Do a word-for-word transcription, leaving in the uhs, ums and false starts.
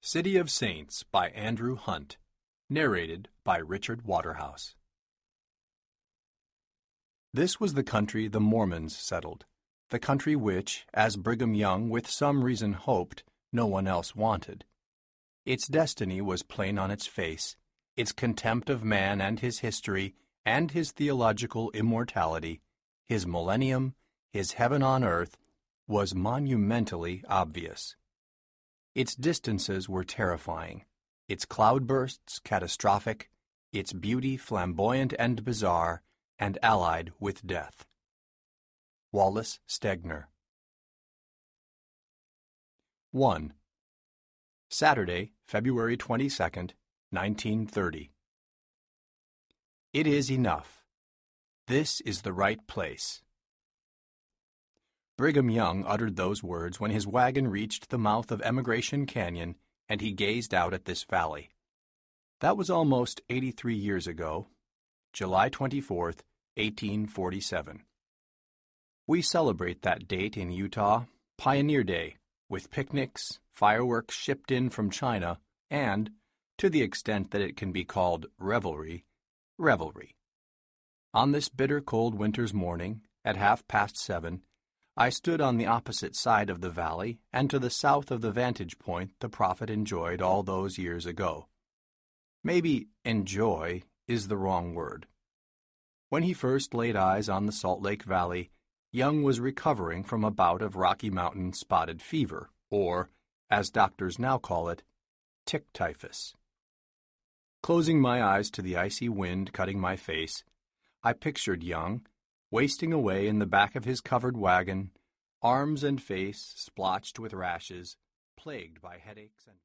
City of Saints by Andrew Hunt. Narrated by Richard Waterhouse. This was the country the Mormons settled, the country which, as Brigham Young with some reason hoped, no one else wanted. Its destiny was plain on its face, its contempt of man and his history and his theological immortality, his millennium, his heaven on earth, was monumentally obvious. Its distances were terrifying, its cloudbursts catastrophic, its beauty flamboyant and bizarre, and allied with death. Wallace Stegner. one. Saturday, February twenty-second, nineteen thirty. It is enough. This is the right place. Brigham Young uttered those words when his wagon reached the mouth of Emigration Canyon and he gazed out at this valley. That was almost eighty-three years ago, July twenty-fourth, eighteen forty-seven. We celebrate that date in Utah, Pioneer Day, with picnics, fireworks shipped in from China, and, to the extent that it can be called revelry, revelry. On this bitter cold winter's morning, at half past seven, I stood on the opposite side of the valley and to the south of the vantage point the prophet enjoyed all those years ago. Maybe enjoy is the wrong word. When he first laid eyes on the Salt Lake Valley, Young was recovering from a bout of Rocky Mountain spotted fever, or, as doctors now call it, tick typhus. Closing my eyes to the icy wind cutting my face, I pictured Young, wasting away in the back of his covered wagon, arms and face splotched with rashes, plagued by headaches and